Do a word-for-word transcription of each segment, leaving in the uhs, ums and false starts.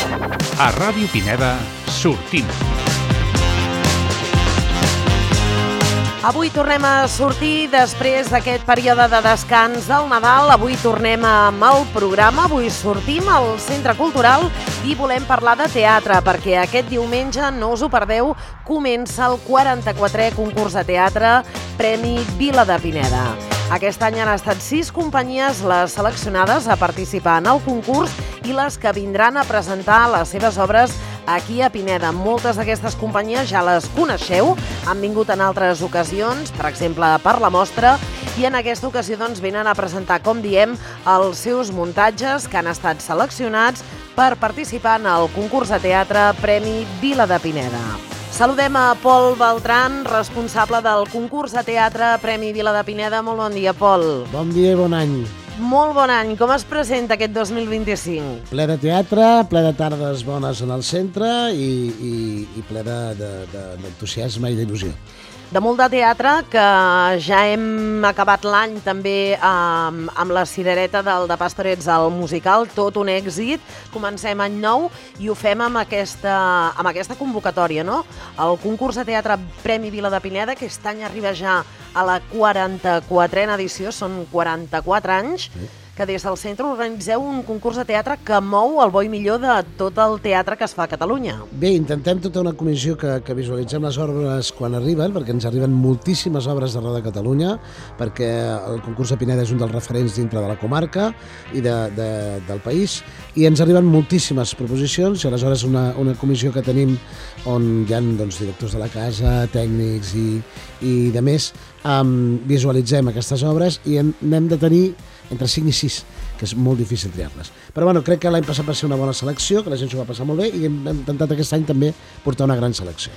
A Ràdio Pineda, sortim. Avui tornem a sortir després d'aquest període de descans del Nadal. Avui tornem amb el programa. Avui sortim al Centre Cultural i volem parlar de teatre, perquè aquest diumenge, no us ho perdeu, comença el quaranta-quatrè concurs de teatre Premi Vila de Pineda. Aquest any han estat sis companyies les seleccionades a participar en el concurs i les que vindran a presentar les seves obres aquí a Pineda. Moltes d'aquestes companyies ja les coneixeu, han vingut en altres ocasions, per exemple per la mostra, i en aquesta ocasió doncs, venen a presentar, com diem, els seus muntatges que han estat seleccionats per participar en el concurs de teatre Premi Vila de Pineda. Saludem a Pol Beltran, responsable del concurs de teatre Premi Vila de Pineda. Molt bon dia, Pol. Bon dia i bon any. Molt bon any. Com es presenta aquest dos mil vint-i-cinc? Ple de teatre, ple de tardes bones en el centre i, i, i ple d'entusiasme i d'il·lusió. De molt de teatre, que ja hem acabat l'any també amb, amb la cirereta del de Pastorets al musical, tot un èxit. Comencem any nou i ho fem amb aquesta, amb aquesta convocatòria, no? El concurs de teatre Premi Vila de Pineda, que aquest any arriba ja a la quaranta-quatrena edició, són quaranta-quatre anys, sí, que des del centre organitzeu un concurs de teatre que mou el bo i millor de tot el teatre que es fa a Catalunya. Bé, intentem tota una comissió que, que visualitzem les obres quan arriben, perquè ens arriben moltíssimes obres d'arreu de Catalunya, perquè el concurs de Pineda és un dels referents dintre de la comarca i de, de, del país, i ens arriben moltíssimes proposicions, i aleshores una, una comissió que tenim on hi ha doncs, directors de la casa, tècnics i, i de més, um, visualitzem aquestes obres i en, n'hem de tenir entre cinc i sis, que és molt difícil triar-les. Però bueno, crec que l'any passat va ser una bona selecció, que la gent s'ho va passar molt bé i hem intentat aquest any també portar una gran selecció.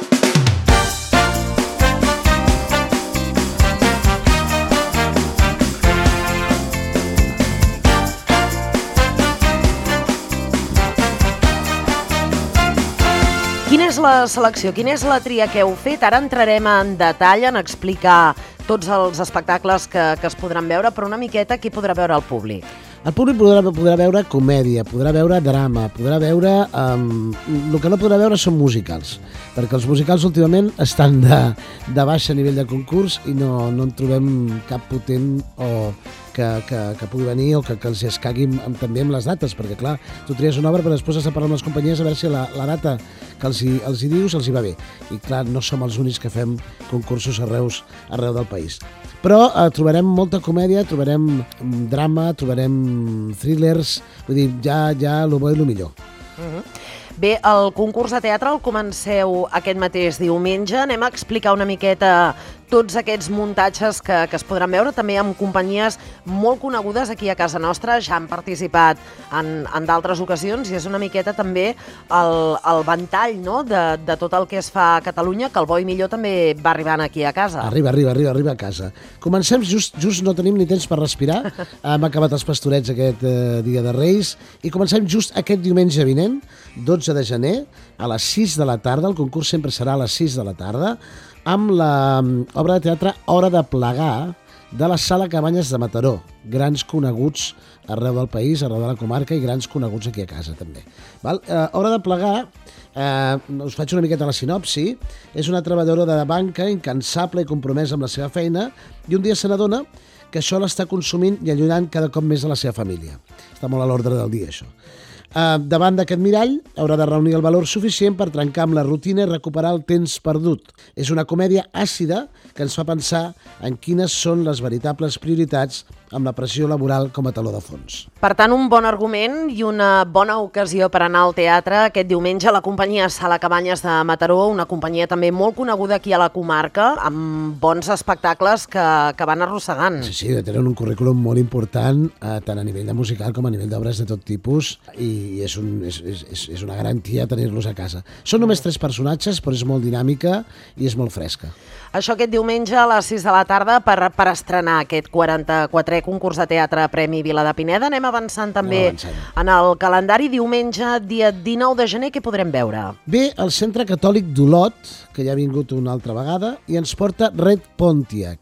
Quina és la selecció? Quina és la tria que heu fet? Ara entrarem en detall en explicar tots els espectacles que, que es podran veure, però una miqueta qui podrà veure el públic? El públic podrà, podrà veure comèdia, podrà veure drama, podrà veure... Um, el que no podrà veure són musicals, perquè els musicals últimament estan de, de baix a nivell de concurs i no, no en trobem cap potent o que, que, que pugui venir o que, que els escagui amb, també amb les dates, perquè clar, tu tries una obra però després has de parlar amb les companyies a veure si la, la data que els hi, els hi dius els hi va bé. I clar, no som els únics que fem concursos arreu, arreu del país. Però eh, trobarem molta comèdia, trobarem drama, trobarem thrillers, vull dir, ja, ja el bo i el millor. Uh-huh. Bé, el concurs de teatre el comenceu aquest mateix diumenge. Anem a explicar una miqueta tots aquests muntatges que, que es podran veure, també amb companyies molt conegudes aquí a casa nostra, ja han participat en, en d'altres ocasions i és una miqueta també el, el ventall, no?, de, de tot el que es fa a Catalunya, que el bo i millor també va arribant aquí a casa. Arriba, arriba, arriba, arriba a casa. Comencem, just, just no tenim ni temps per respirar, hem acabat els Pastorets aquest eh, dia de Reis i comencem just aquest diumenge vinent, dotze de gener, a les sis de la tarda, el concurs sempre serà a les sis de la tarda, amb l'obra de teatre Hora de plegar de la Sala Cabanyes de Mataró, grans coneguts arreu del país, arreu de la comarca i grans coneguts aquí a casa també. Val? Eh, Hora de plegar, eh, us faig una miqueta la sinopsi, és una treballadora de banca incansable i compromesa amb la seva feina i un dia se n'adona que això l'està consumint i allunyant cada cop més a la seva família. Està molt a l'ordre del dia, això. Uh, davant d'aquest mirall haurà de reunir el valor suficient per trencar amb la rutina i recuperar el temps perdut. És una comèdia àcida que ens fa pensar en quines són les veritables prioritats amb la pressió laboral com a taló de fons. Per tant, un bon argument i una bona ocasió per anar al teatre aquest diumenge a la companyia Sala Cabanyes de Mataró, una companyia també molt coneguda aquí a la comarca, amb bons espectacles que, que van arrossegant. Sí, sí, tenen un currículum molt important, eh, tant a nivell de musical com a nivell d'obres de tot tipus, i és, un, és, és, és una garantia tenir-los a casa. Són només tres personatges, però és molt dinàmica i és molt fresca. Això aquest diumenge a les sis de la tarda per, per estrenar aquest quaranta-quatrè concurs de teatre Premi Vila de Pineda. Anem avançant també avançant. En el calendari. Diumenge, dia dinou de gener, què podrem veure? Bé, el Centre Catòlic d'Olot, que ja ha vingut una altra vegada, i ens porta Red Pontiac.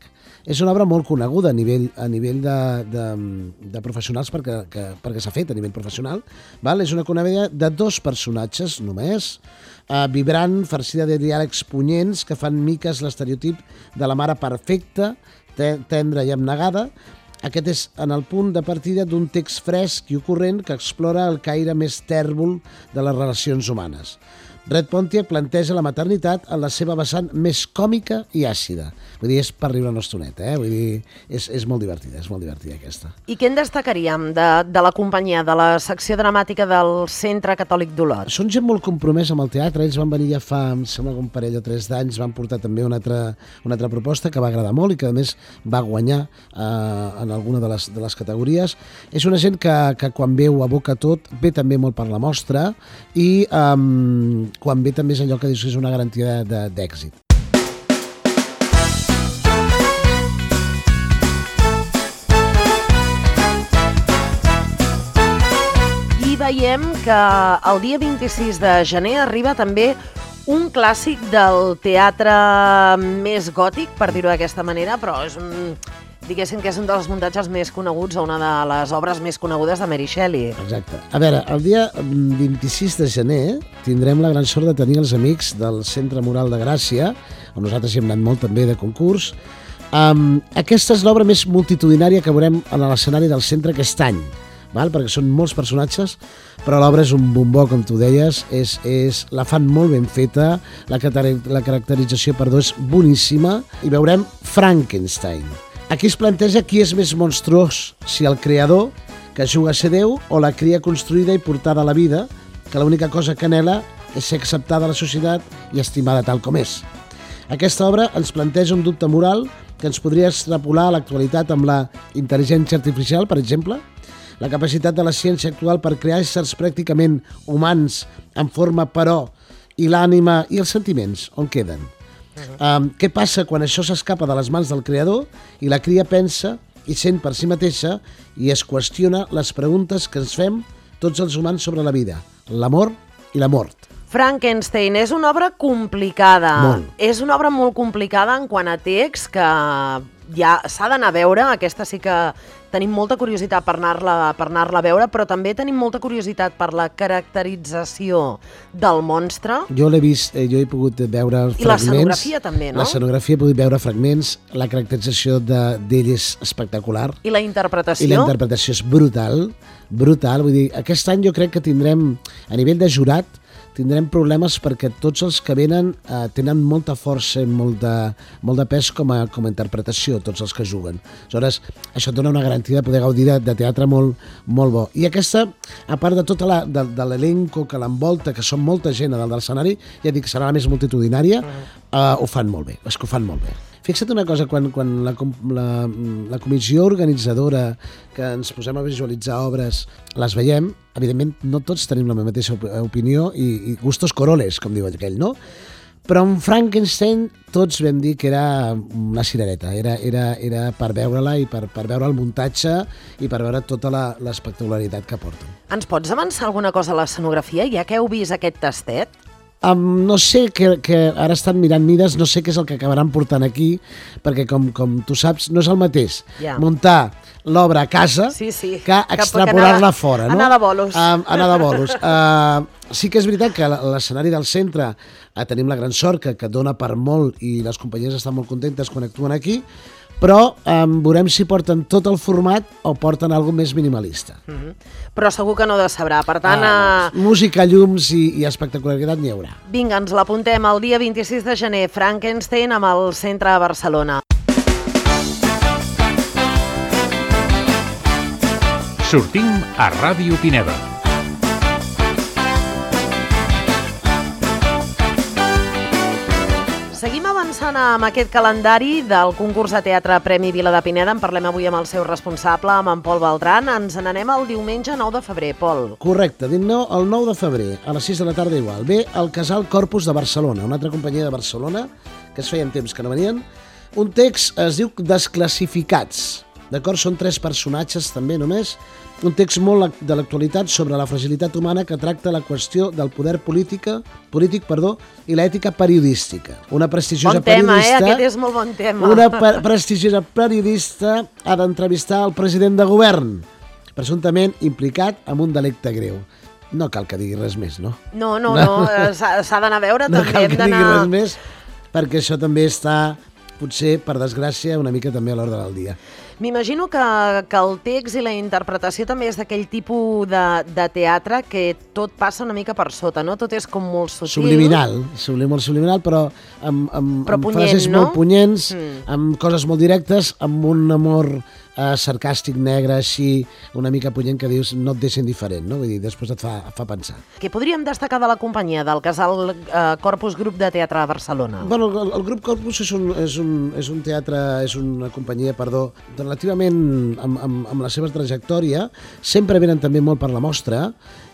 és una obra molt coneguda a nivell, a nivell de, de, de professionals perquè, que, perquè s'ha fet a nivell professional. Val? És una comèdia de dos personatges només, eh, vibrant, farcida de diàlegs punyents que fan miques l'estereotip de la mare perfecta, tendra i abnegada. Aquest és en el punt de partida d'un text fresc i ocorrent que explora el caire més tèrbol de les relacions humanes. Red Pontiac planteja la maternitat en la seva vessant més còmica i àcida. Vull dir, és per riure una estoneta, eh? Vull dir, és, és molt divertida, és molt divertida aquesta. I què en destacaríem de, de la companyia, de la secció dramàtica del Centre Catòlic d'Olot? Són gent molt compromesa amb el teatre, ells van venir ja fa, em sembla, un parell o tres d'anys, van portar també una altra, una altra proposta que va agradar molt i que a més va guanyar eh, en alguna de les, de les categories. És una gent que, que quan ve ho aboca tot, ve també molt per la mostra i eh, quan ve també és allò que dius que és una garantia d'èxit. I veiem que el dia vint-i-sis de gener arriba també un clàssic del teatre més gòtic, per dir-ho d'aquesta manera, però és un... diguéssim que és un dels muntatges més coneguts o una de les obres més conegudes de Mary Shelley. Exacte. A veure, el dia vint-i-sis de gener tindrem la gran sort de tenir els amics del Centre Mural de Gràcia, on nosaltres hi hem anat molt també de concurs. Um, aquesta és l'obra més multitudinària que veurem a l'escenari del centre aquest any, val? Perquè són molts personatges, però l'obra és un bombó, com tu deies, és, és, la fan molt ben feta, la, la caracterització perdó, és boníssima, i veurem Frankenstein. Aquí es planteja qui és més monstruós, si el creador, que juga a ser Déu, o la cria construïda i portada a la vida, que l'única cosa que anhela és ser acceptada a la societat i estimada tal com és. Aquesta obra ens planteja un dubte moral que ens podria extrapolar a l'actualitat amb la intel·ligència artificial, per exemple, la capacitat de la ciència actual per crear éssers pràcticament humans en forma però, i l'ànima i els sentiments, on queden? Um, què passa quan això s'escapa de les mans del creador i la cria pensa i sent per si mateixa i es qüestiona les preguntes que ens fem tots els humans sobre la vida, l'amor i la mort. Frankenstein és una obra complicada. Molt. És una obra molt complicada en quant a text que ja s'ha d'anar a veure. Aquesta sí que tenim molta curiositat per anar-la per anar-la a veure, però també tenim molta curiositat per la caracterització del monstre. Jo l'he vist, eh, jo he pogut veure fragments. I l'escenografia també, no? L'escenografia he pogut veure fragments, la caracterització d'ell de, és espectacular. I la interpretació? I la interpretació és brutal, brutal. Vull dir, aquest any jo crec que tindrem, a nivell de jurat, tindrem problemes perquè tots els que venen eh, tenen molta força i molt de, molt de pes com a, com a interpretació, tots els que juguen. Aleshores, això et dona una garantia de poder gaudir de, de teatre molt, molt bo. I aquesta, a part de tota la, de, de l'elenco que l'envolta, que són molta gent a dalt de l'escenari, ja dic que serà la més multitudinària, eh, ho fan molt bé, és que ho fan molt bé. Fixa't una cosa, quan, quan la, la, la comissió organitzadora que ens posem a visualitzar obres les veiem, evidentment no tots tenim la mateixa opinió i, i gustos coroles, com diu aquell, no? Però en Frankenstein tots vam dir que era una cirereta, era, era, era per veure-la i per, per veure el muntatge i per veure tota l'espectacularitat que porten. Ens pots avançar alguna cosa a l'escenografia, ja que heu vist aquest tastet? Um, no sé, que, que ara estan mirant mides, no sé què és el que acabaran portant aquí, perquè com, com tu saps, no és el mateix ja. muntar l'obra a casa sí, sí. que extrapolar-la fora. No? Anar de bolos. Um, anar de bolos. Uh, sí que és veritat que l'escenari del centre uh, tenim la gran sort que, que dona per molt i les companyies estan molt contentes quan actuen aquí, però um, veurem si porten tot el format o porten alguna més minimalista. Mm-hmm. Però segur que no decebrà, per tant... Ah, uh... música, llums i, i espectacularitat n'hi haurà. Vinga, ens l'apuntem el dia vint-i-sis de gener, Frankenstein amb el centre a Barcelona. Sortim a Ràdio Pineda. Seguim avançant amb aquest calendari del concurs de teatre Premi Vila de Pineda. En parlem avui amb el seu responsable, amb en Pol Beltran. Ens n'anem el diumenge nou de febrer, Pol. Correcte, dic-no, el nou de febrer, a les sis de la tarda igual. Ve el Casal Corpus de Barcelona, una altra companyia de Barcelona, que es feien temps que no venien. Un text es diu Desclassificats. d'acord? Són tres personatges també només. Un text molt de l'actualitat sobre la fragilitat humana que tracta la qüestió del poder política, polític perdó, i l'ètica periodística. Una prestigiosa bon tema, periodista... eh? Aquest és molt bon tema. Una prestigiosa periodista ha d'entrevistar el president de govern, presumptament implicat en un delicte greu. No cal que digui res més, no? No, no, no, s'ha d'anar a veure, no també cal hem que d'anar... digui res més, perquè això també està, potser, per desgràcia, una mica també a l'ordre del dia. M'imagino que, que el text i la interpretació també és d'aquell tipus de, de teatre que tot passa una mica per sota, no? Tot és com molt sutil. Subliminal, sublim, molt subliminal, però amb, amb, però amb punyent, frases no? molt punyents, mm. amb coses molt directes, amb un amor eh, sarcàstic negre, així, una mica punyent, que dius no et deixa indiferent, no? Vull dir, després et fa, et fa pensar. Què podríem destacar de la companyia, del casal eh, Corpus Grup de Teatre a Barcelona? Bueno, el, el grup Corpus és un, és, un, és un teatre, és una companyia, perdó, relativament amb, amb, amb la seva trajectòria, sempre venen també molt per la mostra,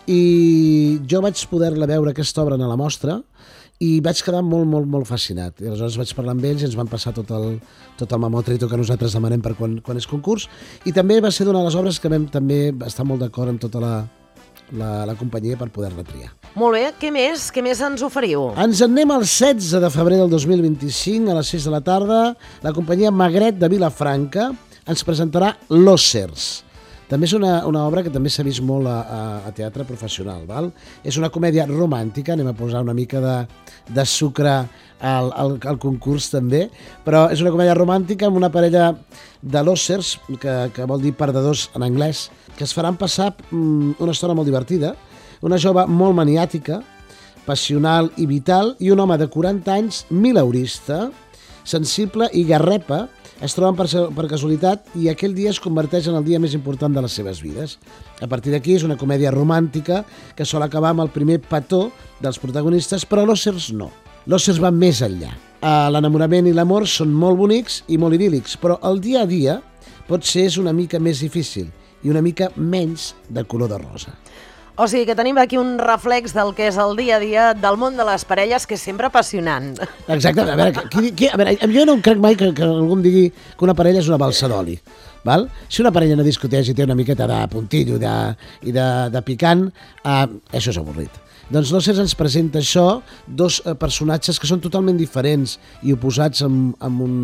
i jo vaig poder-la veure aquesta obra a la mostra i vaig quedar molt, molt, molt fascinat. I aleshores vaig parlar amb ells i ens van passar tot el, tot el mamotrito que nosaltres demanem per quan, quan és concurs, i també va ser una de les obres que vam també estar molt d'acord amb tota la, la, la companyia per poder-la triar. Molt bé, què més? Què més ens oferiu? Ens en anem el setze de febrer del dos mil vint-i-cinc a les sis de la tarda. La companyia Magret de Vilafranca ens presentarà Losers. També és una, una obra que també s'ha vist molt a, a, a teatre professional, val? És una comèdia romàntica, anem a posar una mica de, de sucre al, al, al concurs també, però és una comèdia romàntica amb una parella de losers, que, que vol dir perdedors en anglès, que es faran passar um, una estona molt divertida, una jove molt maniàtica, passional i vital, i un home de quaranta anys, mileurista, sensible i garrepa, es troben per, per casualitat i aquell dia es converteix en el dia més important de les seves vides. A partir d'aquí és una comèdia romàntica que sol acabar amb el primer petó dels protagonistes, però Losers no. Losers van més enllà. L'enamorament i l'amor són molt bonics i molt idíl·lics, però el dia a dia pot ser una mica més difícil i una mica menys de color de rosa. O sigui que tenim aquí un reflex del que és el dia a dia del món de les parelles, que és sempre apassionant. Exacte. A veure, qui, qui, a veure jo no crec mai que, que algú em digui que una parella és una balsa d'oli. Val? Si una parella no discuteix i té una miqueta de puntillo de, i de, de picant, eh, això és avorrit. Doncs Losers ens presenta això, dos eh, personatges que són totalment diferents i oposats amb, amb un...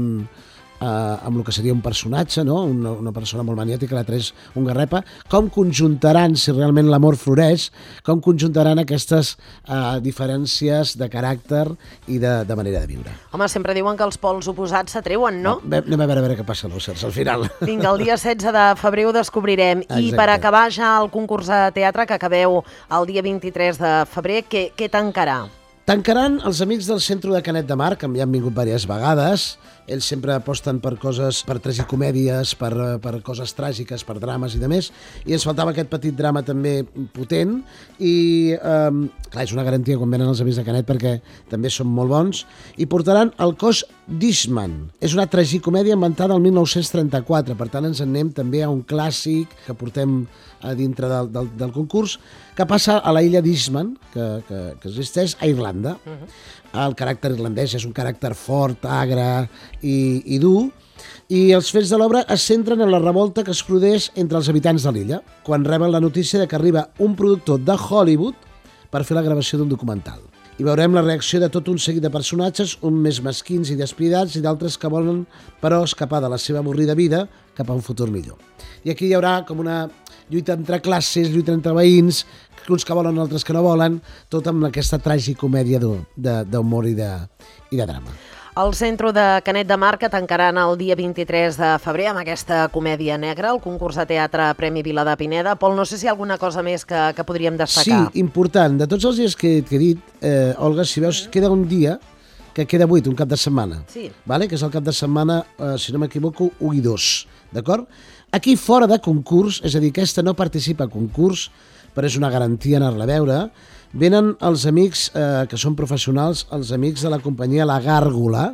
Uh, amb el que seria un personatge, no? una, una persona molt maniàtica, l'altra és un garrepa, com conjuntaran, si realment l'amor floreix, com conjuntaran aquestes uh, diferències de caràcter i de, de manera de viure. Home, sempre diuen que els pols oposats s'atreuen, no? no? Anem a veure, a veure què passa a Losers al final. Vinga, el dia setze de febrer ho descobrirem. Exacte. I per acabar ja el concurs de teatre que acabeu el dia vint-i-tres de febrer, què, què tancarà? Tancaran els amics del Centre de Canet de Mar, que ja han vingut diverses vegades. Ells sempre aposten per coses, per tragicomèdies, per, per coses tràgiques, per drames i de més. I ens faltava aquest petit drama també potent. I, eh, clar, és una garantia quan venen els amics de Canet perquè també són molt bons. I portaran el cos d'Eastman. És una tragicomèdia inventada el mil nou-cents trenta-quatre. Per tant, ens en anem també a un clàssic que portem a dintre del, del, del concurs, que passa a la illa d'Eastman, que, que, que existeix a Irlanda. Uh-huh. El caràcter irlandès és un caràcter fort, agre i, i dur, i els fets de l'obra es centren en la revolta que es produeix entre els habitants de l'illa, quan reben la notícia de que arriba un productor de Hollywood per fer la gravació d'un documental. I veurem la reacció de tot un seguit de personatges, un més mesquins i despidats, i d'altres que volen, però, escapar de la seva avorrida vida cap a un futur millor. I aquí hi haurà com una lluita entre classes, lluita entre veïns, uns que volen, altres que no volen, tot amb aquesta tragicomèdia d'humor i, de, i de drama. El Centre de Canet de Mar que tancaran el dia vint-i-tres de febrer amb aquesta comèdia negra, el concurs de teatre Premi Vila de Pineda. Pol, no sé si hi ha alguna cosa més que, que podríem destacar. Sí, important. De tots els dies que, que he dit, eh, Olga, si veus, queda un dia que queda buit, un cap de setmana, sí. Vale? Que és el cap de setmana, eh, si no m'equivoco, u i dos, d'acord? Aquí fora de concurs, és a dir, aquesta no participa a concurs, però és una garantia anar-la a veure, venen els amics eh, que són professionals, els amics de la companyia La Gàrgola,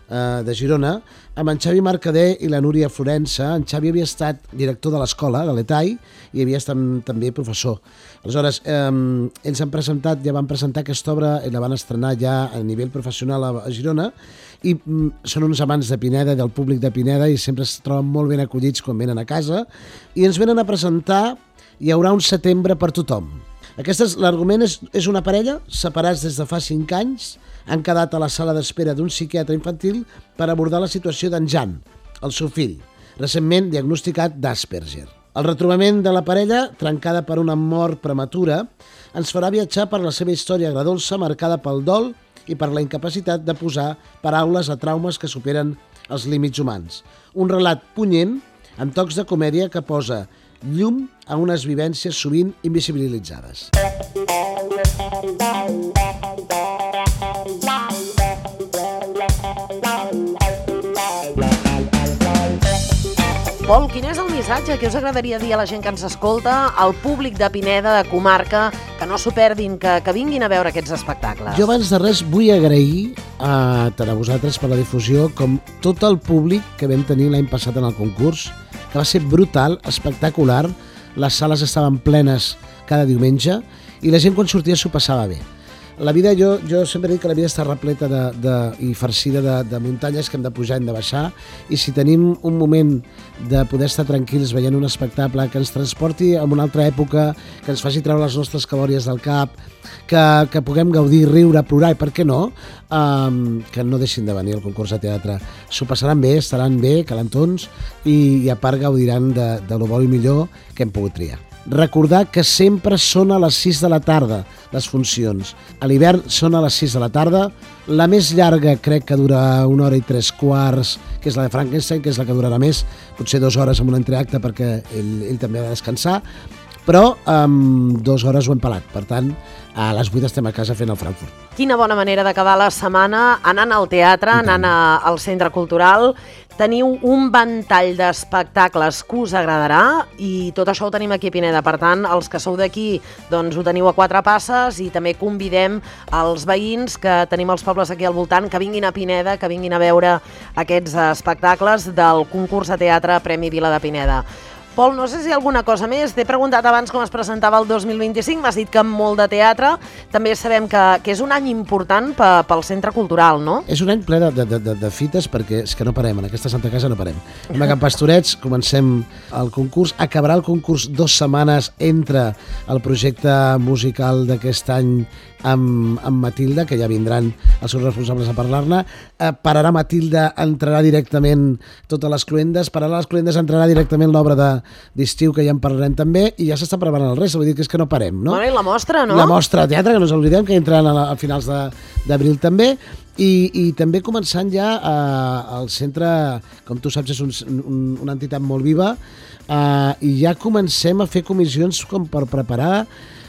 eh, de Girona, amb en Xavi Mercader i la Núria Florença. En Xavi havia estat director de l'escola, de l'E T A I, i havia estat també professor. Aleshores, eh, ells han presentat, ja van presentar aquesta obra i la van estrenar ja a nivell professional a, a Girona, i mm, són uns amants de Pineda, del públic de Pineda, i sempre es troben molt ben acollits quan venen a casa, i ens venen a presentar Hi haurà un setembre per tothom. L'argument és, és una parella, separats des de fa cinc anys, han quedat a la sala d'espera d'un psiquiatre infantil per abordar la situació d'en Jan, el seu fill, recentment diagnosticat d'Asperger. El retrobament de la parella, trencada per una mort prematura, ens farà viatjar per la seva història agredolça marcada pel dol i per la incapacitat de posar paraules a traumes que superen els límits humans. Un relat punyent, amb tocs de comèdia que posa llum a unes vivències sovint invisibilitzades. Pol, quin és el missatge que us agradaria dir a la gent que ens escolta, al públic de Pineda, de comarca, que no s'ho perdin, que, que vinguin a veure aquests espectacles? Jo abans de res vull agrair a, tant a vosaltres per la difusió com tot el públic que vam tenir l'any passat en el concurs, que va ser brutal, espectacular, les sales estaven plenes cada diumenge i la gent quan sortia s'ho passava bé. La vida, jo, jo sempre dic que la vida està repleta de, de, i farcida de, de muntanyes que hem de pujar i hem de baixar, i si tenim un moment de poder estar tranquils veient un espectacle que ens transporti a una altra època, que ens faci treure les nostres cabòries del cap, que, que puguem gaudir, riure, plorar i per què no, um, que no deixin de venir al concurs de teatre. S'ho passaran bé, estaran bé, calentons, i, i a part gaudiran de, de lo bo i millor que hem pogut triar. Recordar que sempre són a les sis de la tarda les funcions. A l'hivern són a les sis de la tarda. La més llarga crec que dura una hora i tres quarts, que és la de Frankenstein, que és la que durarà més, potser dues hores amb un entreacte perquè ell, ell també ha de descansar, però amb dues hores ho hem pelat. Per tant, a les vuit estem a casa fent el Frankfurt. Quina bona manera d'acabar la setmana anant al teatre, anant a, al centre cultural. Teniu un ventall d'espectacles que us agradarà i tot això ho tenim aquí a Pineda. Per tant, els que sou d'aquí, doncs ho teniu a quatre passes, i també convidem els veïns que tenim els pobles aquí al voltant que vinguin a Pineda, que vinguin a veure aquests espectacles del concurs de teatre Premi Vila de Pineda. Pol, no sé si hi ha alguna cosa més. T'he preguntat abans com es presentava el dos mil vint-i-cinc, m'has dit que molt de teatre. També sabem que, que és un any important pe, pel centre cultural, no? És un any ple de, de, de, de fites perquè és que no parem, en aquesta Santa Casa no parem. Anem a Can Pastorets, comencem el concurs, acabarà el concurs dues setmanes entre el projecte musical d'aquest any amb, amb Matilda, que ja vindran els seus responsables a parlar-ne. Eh, pararà Matilda, entrarà directament totes les cluendes, pararà les cluendes, entrarà directament l'obra de d'estiu, que ja en parlarem també, i ja s'està preparant el res, vull dir que és que no parem, no? Bueno, i la mostra, no? La mostra de teatre, que no ens oblidem, que entraran a, la, a finals d'abril també, i, i també començant ja eh, el centre, com tu saps, és un, un, una entitat molt viva, eh, i ja comencem a fer comissions com per preparar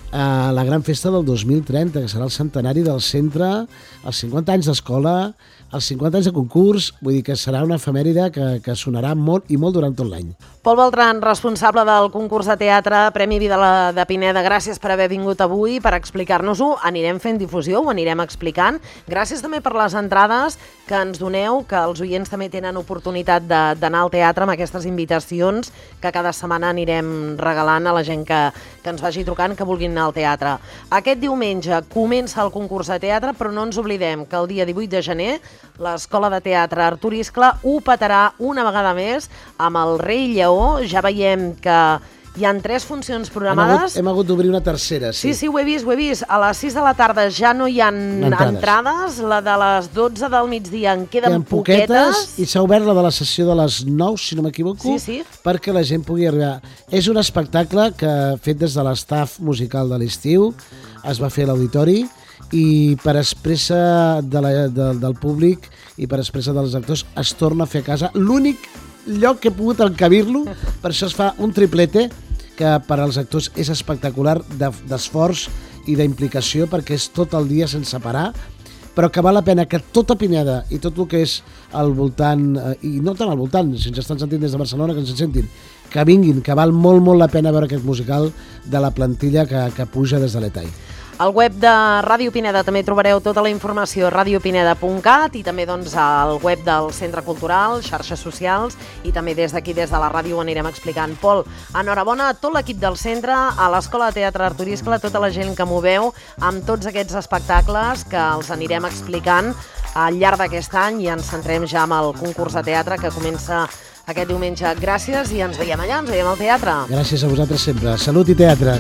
a la gran festa del dos mil trenta, que serà el centenari del centre, els cinquanta anys d'escola, els cinquanta anys de concurs, vull dir que serà una efemèride que, que sonarà molt i molt durant tot l'any. Pol Beltran, responsable del concurs de teatre Premi Vila de Pineda, gràcies per haver vingut avui, per explicar-nos-ho. Anirem fent difusió, ho anirem explicant. Gràcies també per les entrades que ens doneu, que els oients també tenen oportunitat d'anar al teatre amb aquestes invitacions que cada setmana anirem regalant a la gent que, que ens vagi trucant, que vulguin anar al teatre. Aquest diumenge comença el concurs de teatre, però no ens oblidem que el dia divuit de gener l'Escola de Teatre Artur Iscle ho petarà una vegada més amb el Rei Lleó. Ja veiem que hi ha tres funcions programades. Hem hagut, hagut d'obrir una tercera, sí. Sí, sí, ho he vist, ho he vist. A les sis de la tarda ja no hi ha entrades. entrades. La de les dotze del migdia en queden poquetes. poquetes. I s'ha obert la de la sessió de les nou, si no m'equivoco, sí, sí. perquè la gent pugui arribar. És un espectacle que, fet des de l'estaf musical de l'estiu, es va fer a l'auditori, i per expressa de la, de, del públic i per expressa dels actors es torna a fer a casa. L'únic lloc que he pogut encabir-lo, per això es fa un triplete, que per als actors és espectacular, d'esforç i d'implicació, perquè és tot el dia sense parar, però que val la pena que tota Pineda i tot el que és al voltant, i no tant al voltant, si ens estan sentint des de Barcelona, que ens sentin, que vinguin, que val molt, molt la pena veure aquest musical de la plantilla que, que puja des de l'E T A I. Al web de Ràdio Pineda també trobareu tota la informació a radio pineda punt cat i també doncs, al web del Centre Cultural, xarxes socials i també des d'aquí, des de la ràdio, ho anirem explicant. Pol, enhorabona a tot l'equip del centre, a l'Escola de Teatre Artur Iscle, tota la gent que moveu amb tots aquests espectacles que els anirem explicant al llarg d'aquest any i ens centrem ja amb el concurs de teatre que comença aquest diumenge. Gràcies i ens veiem allà, ens veiem al teatre. Gràcies a vosaltres sempre. Salut i teatre.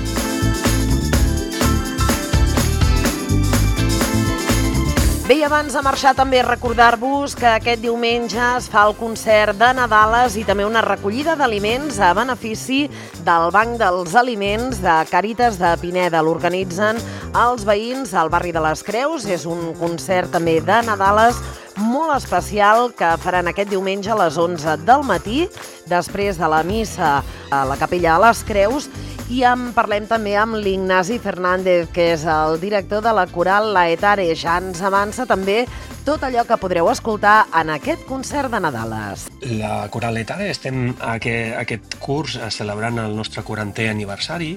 Bé, i abans de marxar també recordar-vos que aquest diumenge es fa el concert de Nadales i també una recollida d'aliments a benefici del Banc dels Aliments de Càritas de Pineda. L'organitzen els veïns al barri de les Creus. És un concert també de Nadales molt especial que faran aquest diumenge a les onze del matí, després de la missa a la capella de les Creus. I en parlem també amb l'Ignasi Fernández, que és el director de la Coral Laetare. Ja ens avança també tot allò que podreu escoltar en aquest concert de Nadales. La Coral Laetare estem aquest, aquest curs celebrant el nostre quarantè aniversari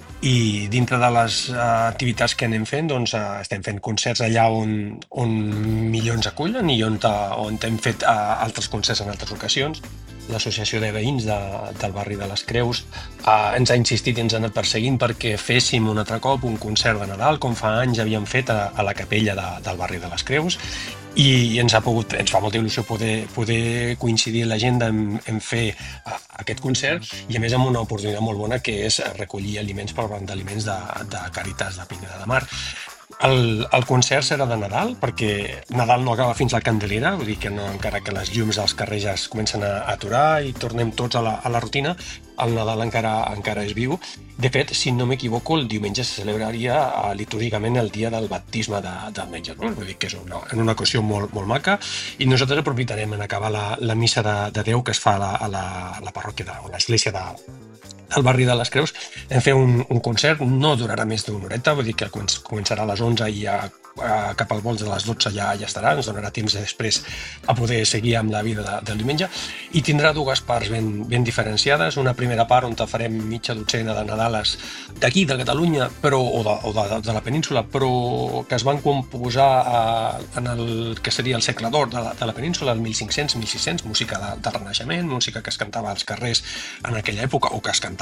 i dintre de les activitats que anem fent, doncs, estem fent concerts allà on, on millor ens acullen i on, on hem fet altres concerts en altres ocasions. L'Associació de Veïns de, del barri de les Creus eh, ens ha insistit i ens ha anat perseguint perquè féssim un altre cop un concert de Nadal, com fa anys havíem fet a, a la capella de, del barri de les Creus, i ens, ha pogut, ens fa molta il·lusió poder, poder coincidir l'agenda en, en fer uh, aquest concert i a més amb una oportunitat molt bona que és recollir aliments pel Banc d'Aliments de, de Càritas de Pineda de Mar. El, el concert serà de Nadal, perquè Nadal no acaba fins la Candelera, vull dir que no, encara que les llums dels carrers ja es comencen a aturar i tornem tots a la, a la rutina, el Nadal encara, encara és viu. De fet, si no m'equivoco, el diumenge se celebraria uh, litúrgicament el dia del baptisme de, del metge, no? Vull dir que és una, una ocasió molt, molt maca i nosaltres aprofitarem en acabar la, la missa de, de Déu que es fa a la, a la, a la parròquia de, o l'església de al barri de les Creus, hem fet un, un concert, no durarà més d'una horeta, vull dir que començarà a les onze i a, a, cap al vols de les dotze ja, ja estarà, ens donarà temps després a poder seguir amb la vida de, del diumenge, i tindrà dues parts ben, ben diferenciades, una primera part on farem mitja dotzena de Nadales d'aquí, de Catalunya, però, o, de, o de, de la península, però que es van composar a, en el que seria el segle d'or de, la, de la península, el mil cinc-cents mil sis-cents, música de, de Renaixement, música que es cantava als carrers en aquella època, o que es cantava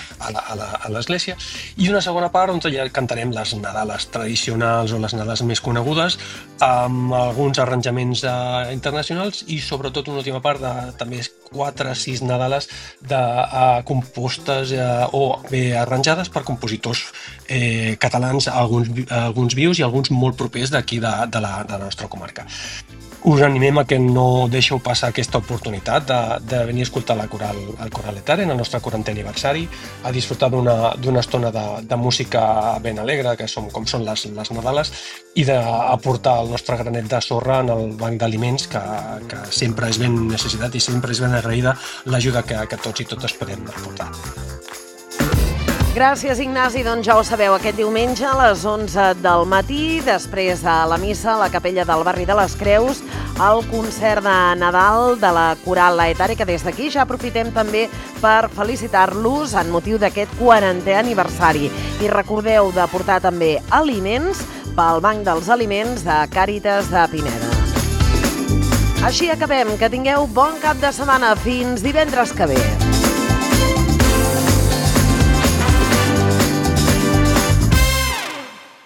a l'església, i una segona part on ja cantarem les Nadales tradicionals o les Nadales més conegudes amb alguns arranjaments eh, internacionals i sobretot una última part de també quatre o sis Nadales de, eh, compostes eh, o bé arranjades per compositors eh, catalans, alguns, alguns vius i alguns molt propers d'aquí de, de, la, de la nostra comarca. Us animem a que no deixeu passar aquesta oportunitat de, de venir a escoltar la coral, el Coral Laetare en el nostre quarantè aniversari, a disfrutar d'una estona de, de música ben alegre, que som, com són les, les Nadales, i d'aportar el nostre granet de sorra en el banc d'aliments, que, que sempre és ben necessitat i sempre és ben agraïda l'ajuda que, que tots i totes podem aportar. Gràcies, Ignasi. Doncs ja ho sabeu, aquest diumenge a les onze del matí, després de la missa a la capella del barri de les Creus, el concert de Nadal de la Coral Laetare, que des d'aquí ja aprofitem també per felicitar-los en motiu d'aquest quarantè aniversari. I recordeu de portar també aliments pel Banc dels Aliments de Càritas de Pineda. Així acabem. Que tingueu bon cap de setmana. Fins divendres que ve.